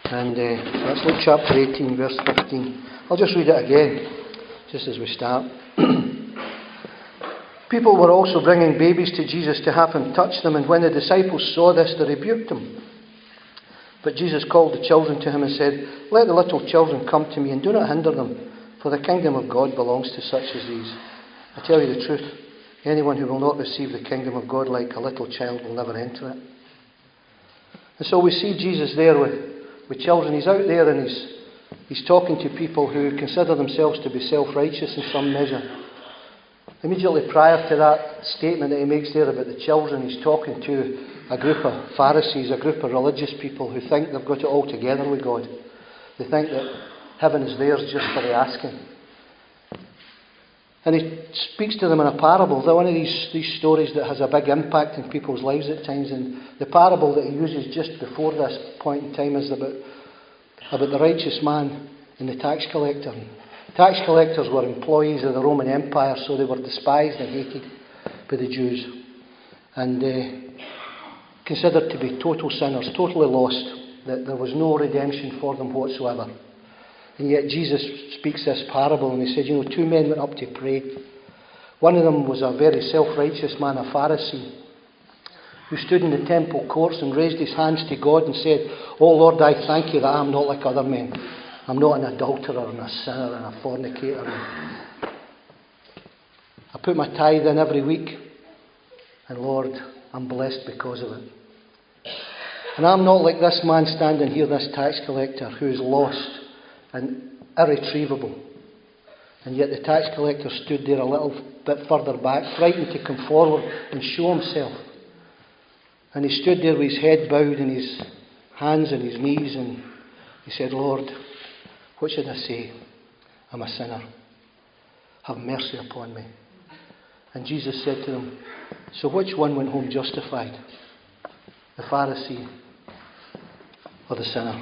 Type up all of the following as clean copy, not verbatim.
And let's look chapter 18, verse 15. I'll just read it again, just as we start. People were also bringing babies to Jesus to have him touch them, and when the disciples saw this, they rebuked him. But Jesus called the children to him and said, "Let the little children come to me, and do not hinder them, for the kingdom of God belongs to such as these. I tell you the truth, anyone who will not receive the kingdom of God like a little child will never enter it." And so we see Jesus there with children. He's out there and he's talking to people who consider themselves to be self-righteous in some measure. Immediately prior to that statement that he makes there about the children, he's talking to a group of Pharisees, a group of religious people who think they've got it all together with God. They think that heaven is theirs just for the asking. And he speaks to them in a parable. They're one of these stories that has a big impact in people's lives at times. And the parable that he uses just before this point in time is about the righteous man and the tax collector. Tax collectors were employees of the Roman Empire, so they were despised and hated by the Jews. And considered to be total sinners, totally lost, that there was no redemption for them whatsoever. And yet Jesus speaks this parable and he said, two men went up to pray. One of them was a very self-righteous man, a Pharisee, who stood in the temple courts and raised his hands to God and said, "Oh Lord, I thank you that I'm not like other men. I'm not an adulterer and a sinner and a fornicator. I put my tithe in every week, and Lord, I'm blessed because of it. And I'm not like this man standing here, this tax collector, who is lost and irretrievable." And yet the tax collector stood there a little bit further back, frightened to come forward and show himself. And he stood there with his head bowed and his hands on his knees, and he said, "Lord, what should I say? I'm a sinner. Have mercy upon me." And Jesus said to them, "So which one went home justified? The Pharisee or the sinner?"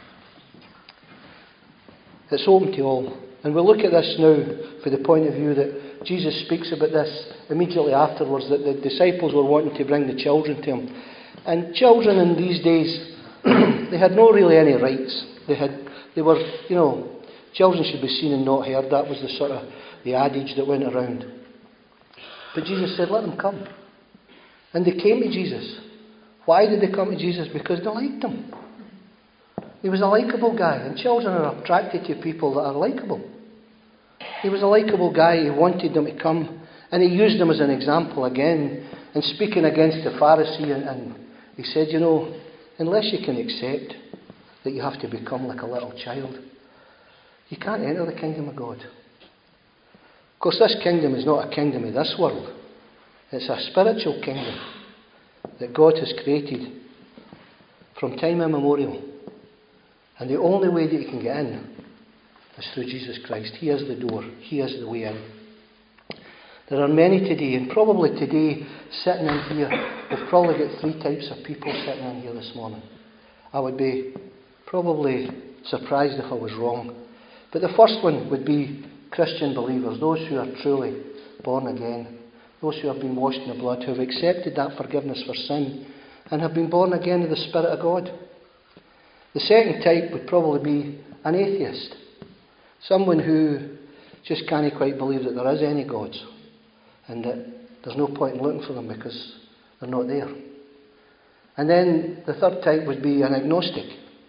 It's open to all. And we'll look at this now from the point of view that Jesus speaks about this immediately afterwards, that the disciples were wanting to bring the children to him. And children in these days, they had no really any rights. They were, children should be seen and not heard. That was the sort of the adage that went around. But Jesus said, "Let them come." And they came to Jesus. Why did they come to Jesus? Because they liked him. He was a likeable guy, and children are attracted to people that are likeable. He was a likeable guy. He wanted them to come, and he used them as an example again, and speaking against the Pharisee, and he said, unless you can accept that you have to become like a little child, you can't enter the kingdom of God. Of course, this kingdom is not a kingdom of this world. It's a spiritual kingdom that God has created from time immemorial. And the only way that you can get in is through Jesus Christ. He is the door. He is the way in. There are many today, and probably today, sitting in here, we've probably got three types of people sitting in here this morning. I would be probably surprised if I was wrong. But the first one would be Christian believers, those who are truly born again, those who have been washed in the blood, who have accepted that forgiveness for sin, and have been born again of the Spirit of God. The second type would probably be an atheist, someone who just can't quite believe that there is any gods, and that there's no point in looking for them because they're not there. And then the third type would be an agnostic.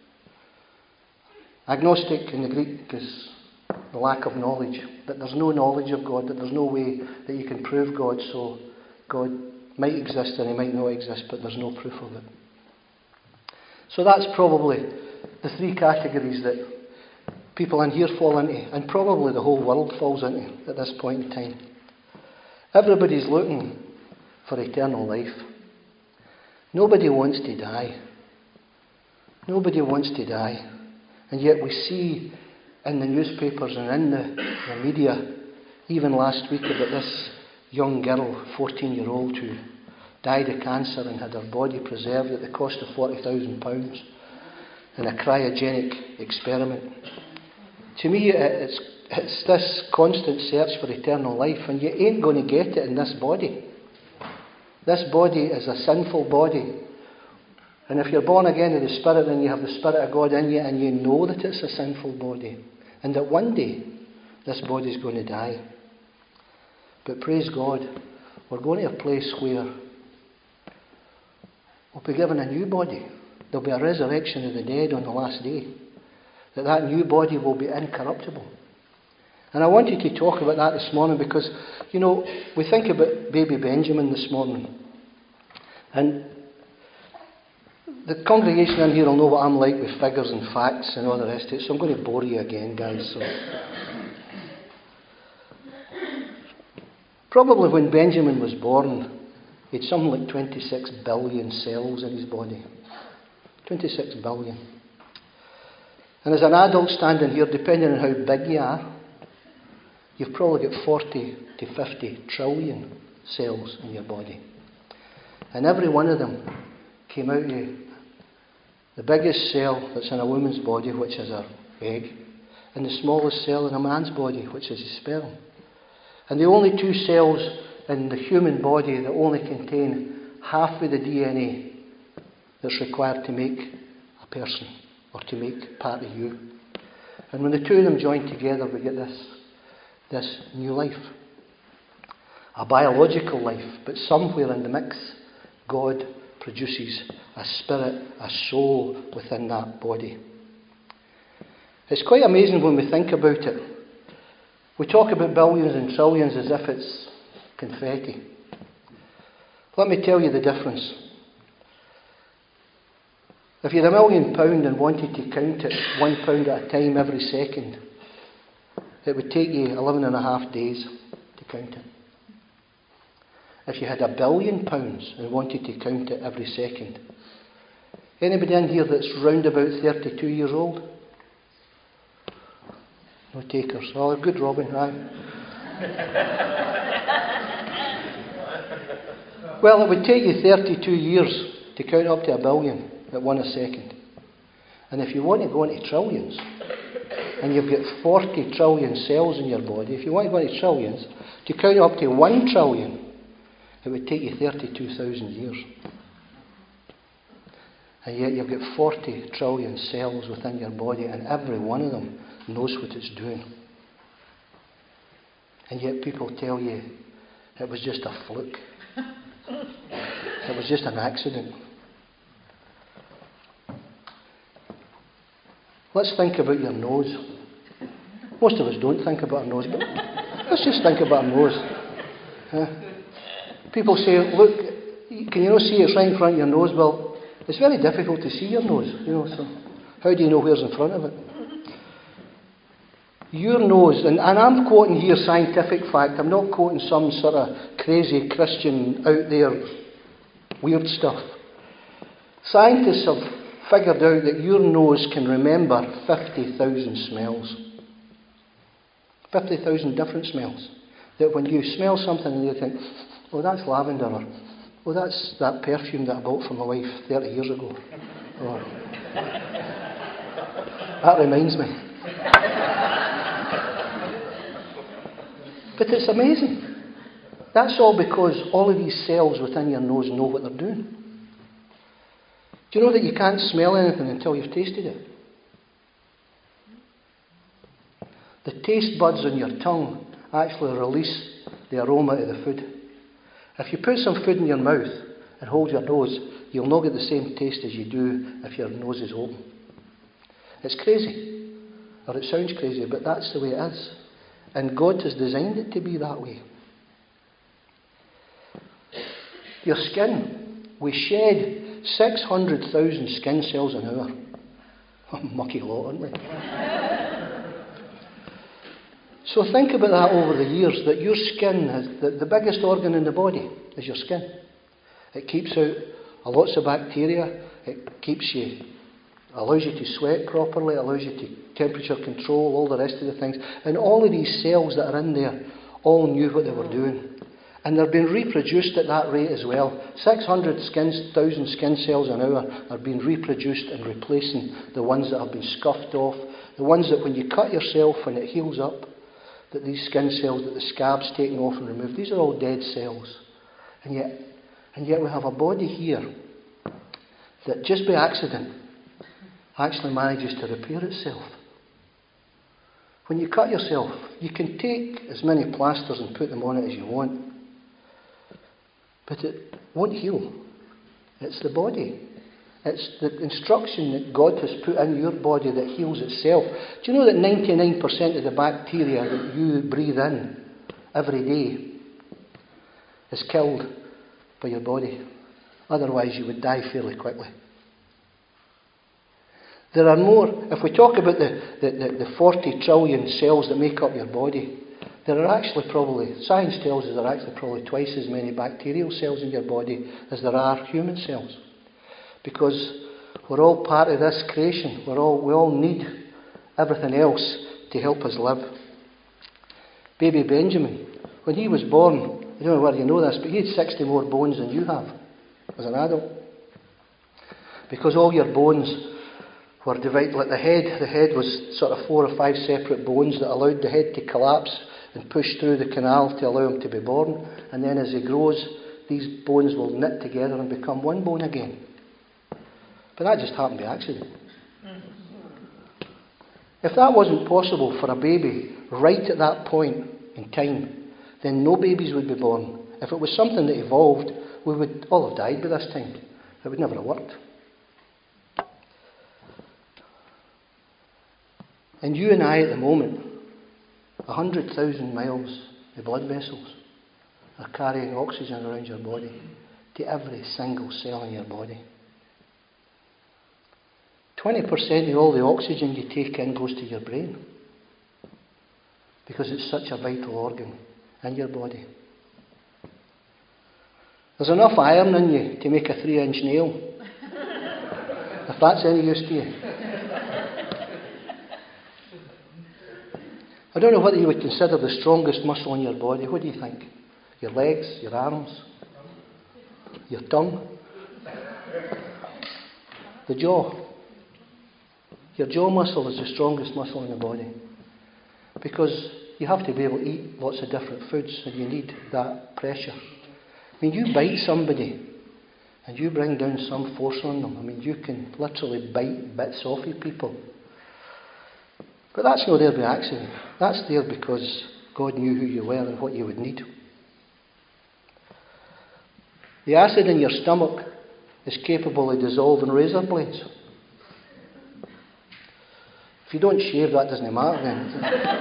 Agnostic in the Greek is the lack of knowledge, that there's no knowledge of God, that there's no way that you can prove God, so God might exist and he might not exist, but there's no proof of it. So that's probably the three categories that people in here fall into, and probably the whole world falls into at this point in time. Everybody's looking for eternal life. Nobody wants to die. Nobody wants to die. And yet we see in the newspapers and in the media, even last week, about this young girl, 14-year-old, who died of cancer and had her body preserved at the cost of £40,000 in a cryogenic experiment. To me, it's this constant search for eternal life, and you ain't going to get it in this body. This body is a sinful body, And if you're born again of the Spirit, then you have the Spirit of God in you, and you know that it's a sinful body, and that one day this body's going to die. But praise God, we're going to a place where we'll be given a new body. There'll be a resurrection of the dead on the last day. That new body will be incorruptible. And I wanted to talk about that this morning because, you know, we think about baby Benjamin this morning. And the congregation in here will know what I'm like with figures and facts and all the rest of it, so I'm going to bore you again, guys. So. Probably when Benjamin was born, he had something like 26 billion cells in his body. 26 billion. And as an adult standing here, depending on how big you are, you've probably got 40 to 50 trillion cells in your body. And every one of them came out of the biggest cell that's in a woman's body, which is her egg, and the smallest cell in a man's body, which is his sperm. And the only two cells in the human body that only contain half of the DNA that's required to make a person, or to make part of you. And when the two of them join together, we get this new life. A biological life, but somewhere in the mix, God produces a spirit, a soul within that body. It's quite amazing when we think about it. We talk about billions and trillions as if it's confetti. Let me tell you the difference. If you had £1 million and wanted to count it £1 at a time every second, it would take you 11 and a half days to count it. If you had £1 billion and wanted to count it every second, anybody in here that's round about 32 years old? No takers. Oh, good Robin, aye. Well, it would take you 32 years to count up to £1 billion at 1 a second. And if you want to go into trillions, and you've got 40 trillion cells in your body, if you want to go into trillions, to count up to 1 trillion, it would take you 32,000 years. And yet you've got 40 trillion cells within your body, and every one of them knows what it's doing. And yet people tell you it was just a fluke. It was just an accident. Let's think about your nose. Most of us don't think about our nose, but let's just think about our nose. People say, look, can you not see it's right in front of your nose? Well, it's very difficult to see your nose, so how do you know where's in front of it? Your nose, and I'm quoting here scientific fact, I'm not quoting some sort of crazy Christian out there weird stuff. Scientists have figured out that your nose can remember 50,000 smells. 50,000 different smells. That when you smell something and you think, oh, that's lavender, or oh, that's that perfume that I bought for my wife 30 years ago. Oh. That reminds me. But it's amazing. That's all because all of these cells within your nose know what they're doing. Do you know that you can't smell anything until you've tasted it? The taste buds on your tongue actually release the aroma of the food. If you put some food in your mouth and hold your nose, you'll not get the same taste as you do if your nose is open. It's crazy, or it sounds crazy, but that's the way it is. And God has designed it to be that way. Your skin, we shed 600,000 skin cells an hour. A mucky lot, aren't we? So think about that over the years, that your skin is the biggest organ in the body is your skin. It keeps out lots of bacteria, it keeps you, allows you to sweat properly, allows you to temperature control, all the rest of the things. And all of these cells that are in there all knew what they were doing. And they're being reproduced at that rate as well. 600,000 skin cells an hour are being reproduced and replacing the ones that have been scuffed off, the ones that when you cut yourself and it heals up, that these skin cells, that the scab's taken off and removed, these are all dead cells. And yet we have a body here that just by accident actually manages to repair itself. When you cut yourself, you can take as many plasters and put them on it as you want, but it won't heal. It's the body. It's the instruction that God has put in your body that heals itself. Do you know that 99% of the bacteria that you breathe in every day is killed by your body? Otherwise you would die fairly quickly. There are more, if we talk about the 40 trillion cells that make up your body, there are actually probably, science tells us there are actually probably twice as many bacterial cells in your body as there are human cells. Because we're all part of this creation. We all need everything else to help us live. Baby Benjamin, when he was born, I don't know whether you know this, but he had 60 more bones than you have as an adult. Because all your bones were divided, like the head was sort of 4 or 5 separate bones that allowed the head to collapse and push through the canal to allow him to be born. And then as he grows, these bones will knit together and become one bone again. But that just happened by accident. If that wasn't possible for a baby right at that point in time, then no babies would be born. If it was something that evolved, we would all have died by this time. It would never have worked. And you and I at the moment, 100,000 miles of blood vessels are carrying oxygen around your body to every single cell in your body. 20% of all the oxygen you take in goes to your brain because it's such a vital organ in your body. There's enough iron in you to make a 3-inch nail, if that's any use to you. I don't know whether you would consider the strongest muscle in your body. What do you think? Your legs, your arms, your tongue, the jaw. Your jaw muscle is the strongest muscle in the body because you have to be able to eat lots of different foods and you need that pressure. I mean, you bite somebody and you bring down some force on them. I mean, you can literally bite bits off of people. But that's not there by accident. That's there because God knew who you were and what you would need. The acid in your stomach is capable of dissolving razor blades. If you don't shave, that doesn't matter then.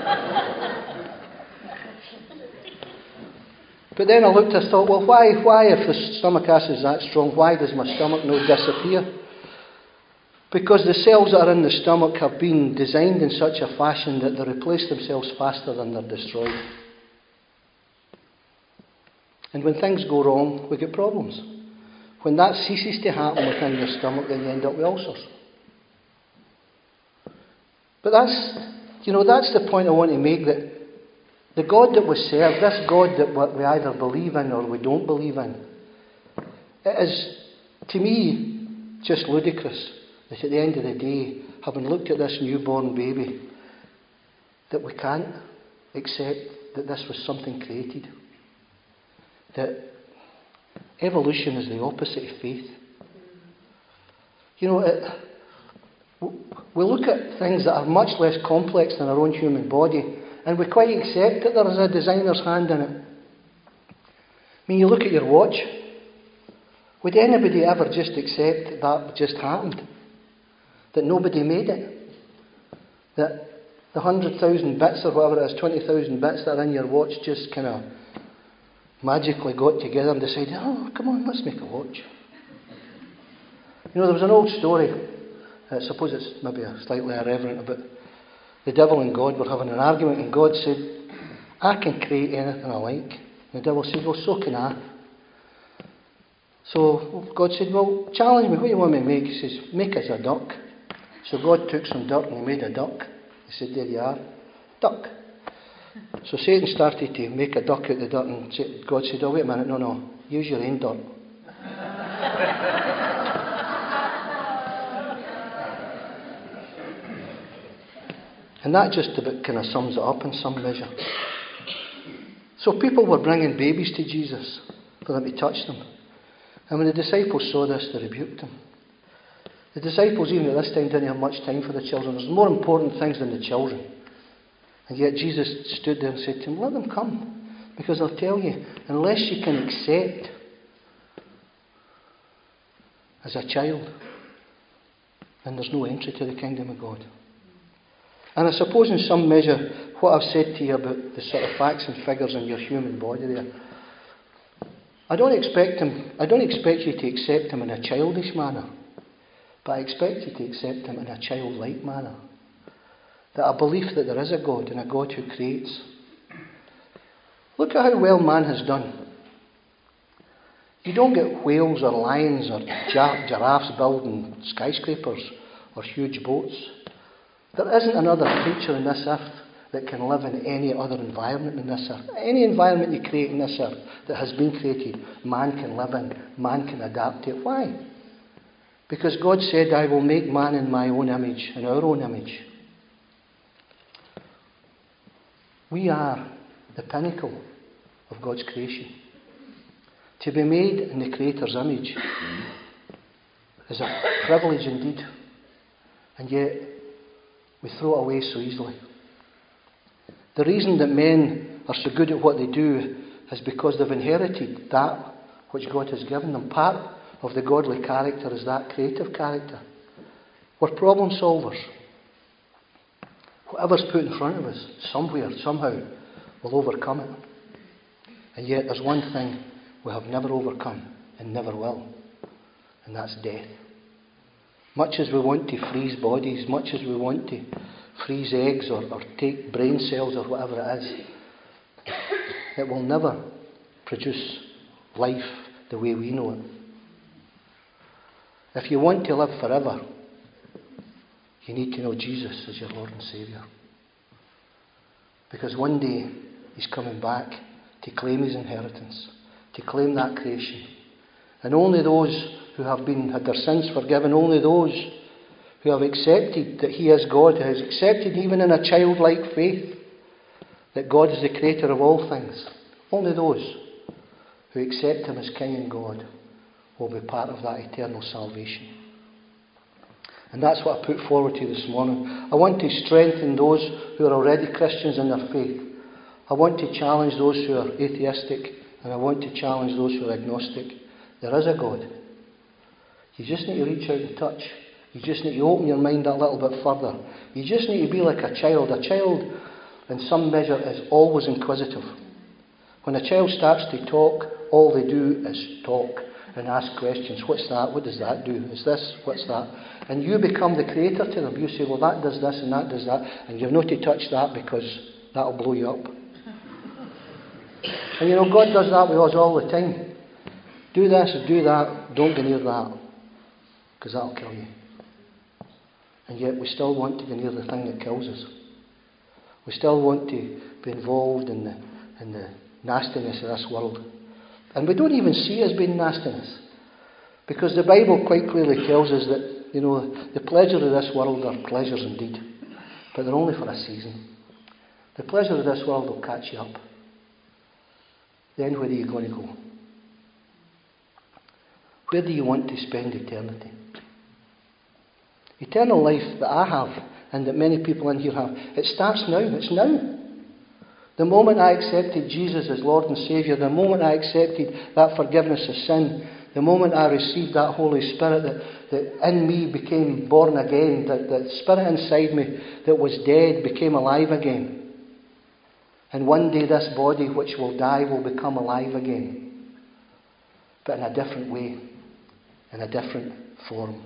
But then I looked and thought, well, why if the stomach acid is that strong, why does my stomach not disappear? Because the cells that are in the stomach have been designed in such a fashion that they replace themselves faster than they're destroyed. And when things go wrong, we get problems. When that ceases to happen within your stomach, then you end up with ulcers. But that's the point I want to make, that the God that we serve, this God that we either believe in or we don't believe in, it is, to me, just ludicrous that at the end of the day, having looked at this newborn baby, that we can't accept that this was something created. That evolution is the opposite of faith. You know, we look at things that are much less complex than our own human body, and we quite accept that there is a designer's hand in it. I mean, you look at your watch. Would anybody ever just accept that just happened? That nobody made it? That the 100,000 bits or whatever it is, 20,000 bits that are in your watch just kind of magically got together and decided, oh, come on, let's make a watch. You know, there was an old story, I suppose it's maybe slightly irreverent, about the devil and God were having an argument, and God said, I can create anything I like. And the devil said, well, so can I. So God said, well, challenge me, what do you want me to make? He says, make us a duck. So God took some dirt and he made a duck. He said, there you are, duck. So Satan started to make a duck out of the dirt, and God said, oh, wait a minute, no, use your own dirt. And that just about kind of sums it up in some measure. So people were bringing babies to Jesus for them to touch them. And when the disciples saw this, they rebuked him. The disciples, even at this time, didn't have much time for the children. There's more important things than the children. And yet Jesus stood there and said to them, let them come. Because I'll tell you, unless you can accept as a child, then there's no entry to the kingdom of God. And I suppose in some measure, what I've said to you about the sort of facts and figures in your human body there, I don't expect you to accept him in a childish manner, but I expect you to accept him in a childlike manner. That a belief that there is a God and a God who creates. Look at how well man has done. You don't get whales or lions or giraffes building skyscrapers or huge boats. There isn't another creature on this earth that can live in any other environment than this earth. Any environment you create in this earth that has been created, man can live in, man can adapt to it. Why? Because God said, I will make man in my own image, in our own image. We are the pinnacle of God's creation. To be made in the Creator's image is a privilege indeed. And yet, we throw it away so easily. The reason that men are so good at what they do is because they've inherited that which God has given them. Part of the godly character is that creative character. We're problem solvers. Whatever's put in front of us, somewhere, somehow, we'll overcome it. And yet there's one thing we have never overcome and never will, and that's death. Much as we want to freeze bodies, much as we want to freeze eggs or take brain cells or whatever it is, it will never produce life the way we know it. If you want to live forever, you need to know Jesus as your Lord and Saviour. Because one day He's coming back to claim His inheritance, to claim that creation. And only those who have had their sins forgiven, only those who have accepted that He is God, who has accepted even in a childlike faith that God is the creator of all things, only those who accept Him as King and God will be part of that eternal salvation. And that's what I put forward to you this morning. I want to strengthen those who are already Christians in their faith. I want to challenge those who are atheistic, and I want to challenge those who are agnostic. There is a God. You just need to reach out and touch. You just need to open your mind a little bit further. You just need to be like a child. A child, in some measure, is always inquisitive. When a child starts to talk, all they do is talk and ask questions. What's that? What does that do? Is this? What's that? And you become the creator to them. You say, well, that does this and that does that, and you've not to touch that because that'll blow you up. And God does that with us all the time. Do this or do that, don't go near that, because that'll kill you. And yet we still want to go near the thing that kills us. We still want to be involved in the nastiness of this world. And we don't even see it as being nastiness. Because the Bible quite clearly tells us that, the pleasures of this world are pleasures indeed. But they're only for a season. The pleasure of this world will catch you up. Then where are you going to go? Where do you want to spend eternity? Eternal life that I have, and that many people in here have, it starts now. It's now. The moment I accepted Jesus as Lord and Saviour, the moment I accepted that forgiveness of sin, the moment I received that Holy Spirit that in me became born again, that the Spirit inside me that was dead became alive again. And one day this body which will die will become alive again. But in a different way, in a different form.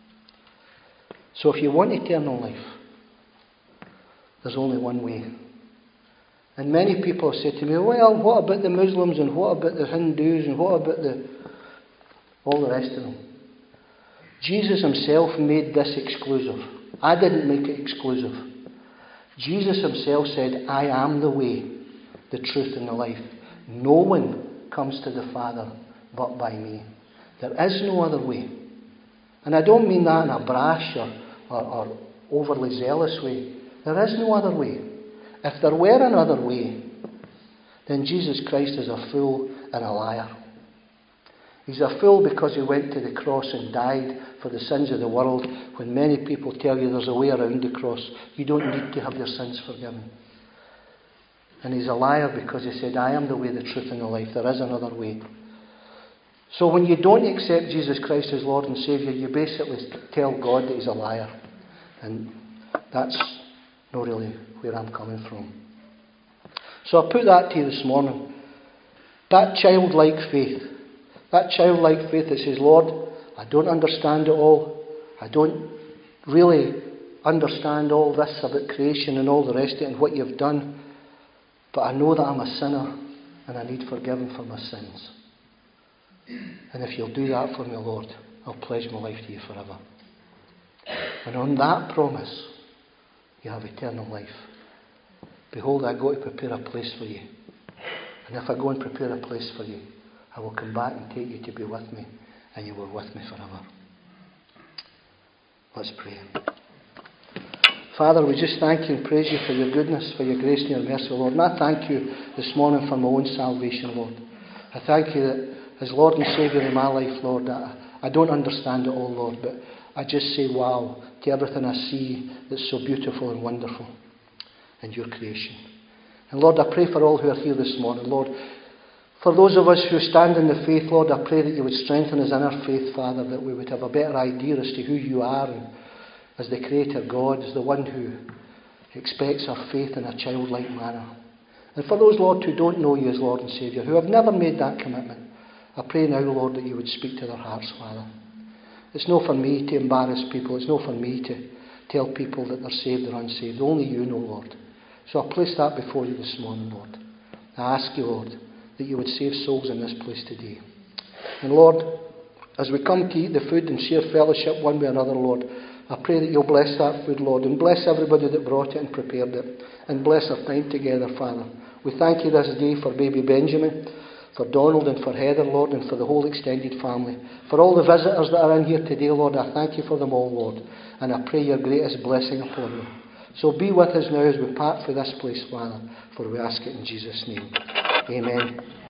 So if you want eternal life, there's only one way. And many people have said to me, well, what about the Muslims and what about the Hindus and what about all the rest of them? Jesus Himself made this exclusive. I didn't make it exclusive. Jesus Himself said, I am the way, the truth and the life. No one comes to the Father but by me. There is no other way. And I don't mean that in a brash or overly zealous way. There is no other way. If there were another way, then Jesus Christ is a fool and a liar. He's a fool because he went to the cross and died for the sins of the world, when many people tell you there's a way around the cross. You don't need to have your sins forgiven. And he's a liar because he said, I am the way, the truth and the life. There is another way. So when you don't accept Jesus Christ as Lord and Saviour, you basically tell God that he's a liar. And that's not really where I'm coming from. So I put that to you this morning. That childlike faith that says, Lord, I don't understand it all. I don't really understand all this about creation and all the rest of it and what you've done. But I know that I'm a sinner and I need forgiven for my sins. And if you'll do that for me, Lord, I'll pledge my life to you forever. And on that promise, you have eternal life. Behold, I go to prepare a place for you. And if I go and prepare a place for you, I will come back and take you to be with me, and you will be with me forever. Let's pray. Father, we just thank you and praise you for your goodness, for your grace and your mercy, Lord. And I thank you this morning for my own salvation, Lord. I thank you that as Lord and Saviour in my life, Lord, I don't understand it all, Lord, but I just say wow to everything I see that's so beautiful and wonderful in your creation. And Lord, I pray for all who are here this morning, Lord. For those of us who stand in the faith, Lord, I pray that you would strengthen us in our faith, Father, that we would have a better idea as to who you are, and as the Creator God, as the one who expects our faith in a childlike manner. And for those, Lord, who don't know you as Lord and Saviour, who have never made that commitment, I pray now, Lord, that you would speak to their hearts, Father. It's not for me to embarrass people. It's not for me to tell people that they're saved or unsaved. Only you know, Lord. So I place that before you this morning, Lord. I ask you, Lord, that you would save souls in this place today. And Lord, as we come to eat the food and share fellowship one with another, Lord, I pray that you'll bless that food, Lord, and bless everybody that brought it and prepared it, and bless our time together, Father. We thank you this day for baby Benjamin, for Donald and for Heather, Lord, and for the whole extended family. For all the visitors that are in here today, Lord, I thank you for them all, Lord, and I pray your greatest blessing upon them. So be with us now as we part for this place, Father, for we ask it in Jesus' name. Amen.